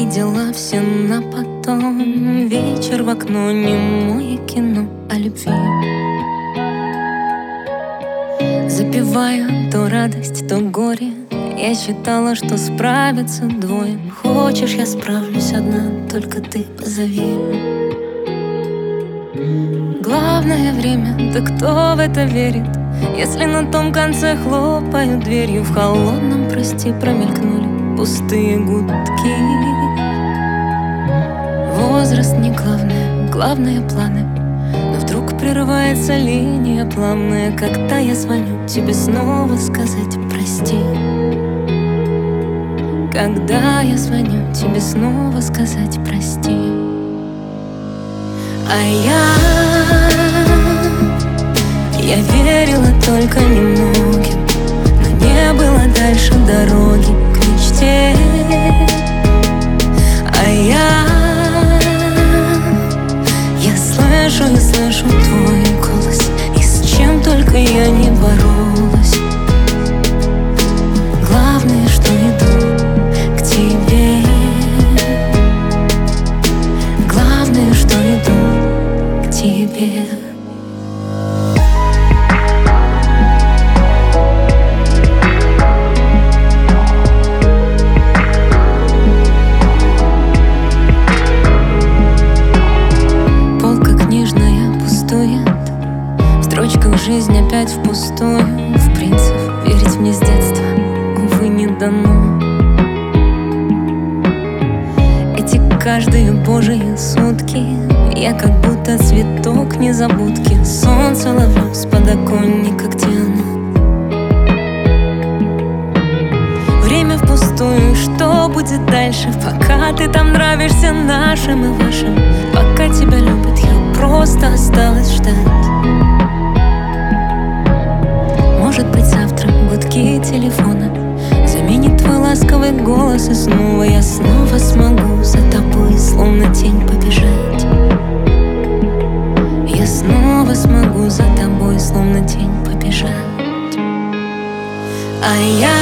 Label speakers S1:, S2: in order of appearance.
S1: И дела все на потом. Вечер в окно, немое кино о любви. Запивая то радость, то горе. Я считала, что справятся двое. Хочешь, я справлюсь одна, только ты позови. Главное время, да кто в это верит? Если на том конце хлопают дверью, в холодном, прости, промелькнули пустые гудки. Возраст не главное, главное планы. Но вдруг прерывается линия плавная, когда я звоню тебе снова сказать прости. Когда я звоню тебе снова сказать прости. А я верила только немногим, но не было дальше дороги к мечте. А я слышу твой голос, и с чем только я не боролась. Главное, что иду к тебе. Главное, что иду к тебе. Жизнь опять впустую. В принцип, верить мне с детства, увы, не дано. Эти каждые божьи сутки я как будто цветок незабудки. Солнце ловлю с подоконника, где оно. Время впустую, что будет дальше? Пока ты там нравишься нашим и вашим, пока тебя любят, я просто осталась ждать. Может быть, завтра гудки телефона заменит твой ласковый голос, и снова я снова смогу за тобой словно тень побежать. Я снова смогу за тобой словно тень побежать. А я